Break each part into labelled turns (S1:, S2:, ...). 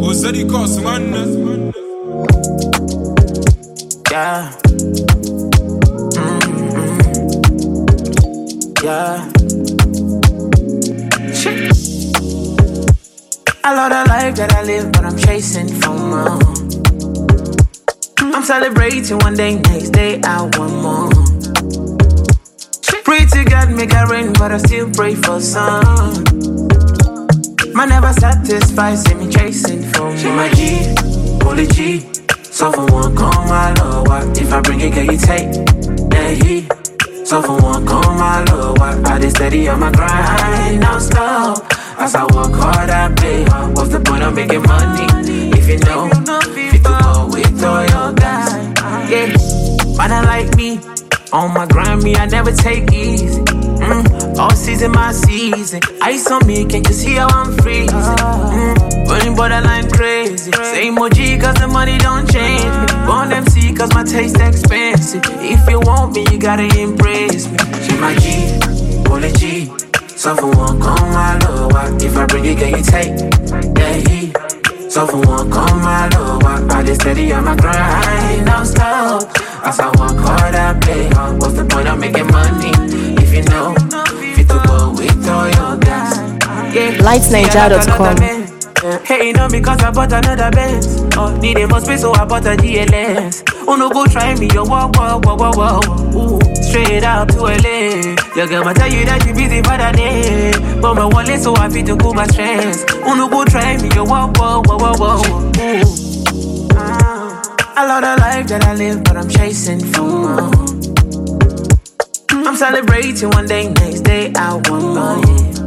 S1: Ozeri Cos, man.
S2: Yeah. Yeah. Shit. I love the life that I live, but I'm chasing for more. I'm celebrating one day, next day I want more. Pray to God make it rain, but I still pray for some. Man never satisfied, see me chasing for more. She my G, holy G. So for one, call my lower. If I bring it, can you take that heat? So for one, call my lower. I just steady on my grind, non stop. As I work hard, I play hard. What's the point of making money if you know fit to go with all your guys? Yeah, man, I like me. On my grind, me, I never take easy. All season, my season. Ice on me, can't you see how I'm freezing? Running borderline crazy. Same OG, cause the money don't change me. Born MC, cause my taste expensive. If you want me, you gotta embrace me. She my G, holy G. So for one, call my lower. If I bring it, can you take that heat? So for one, call my lower. I just steady on my grind, non stop. As I work hard, I play hard. What's the point of making money if you know fit to go with all your guys? Yeah,
S3: lightsniger.com.
S2: Hey, no, because I bought another Benz. Oh, need more space, so I bought a GLS. Oh, no, go try me, yo, whoa, whoa, whoa, whoa, whoa. Ooh, straight out to LA. Your girl might tell you that you busy for the day. But my wallet so happy to cool my stress. Oh, no, go try me, yo, whoa, whoa, whoa, whoa, whoa. Ooh. I love the life that I live, but I'm chasing for more. I'm celebrating one day, next day I want more.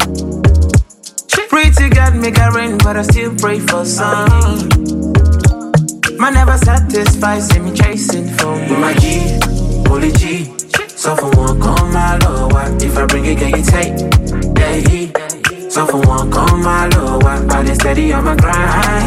S2: Pray to God make it rain, but I still pray for some. Man never satisfied, see me chasing for more. My G, holy G. So for one, call my lower. If I bring it, can you take that heat? So for one, call my lower. I just steady on my grind.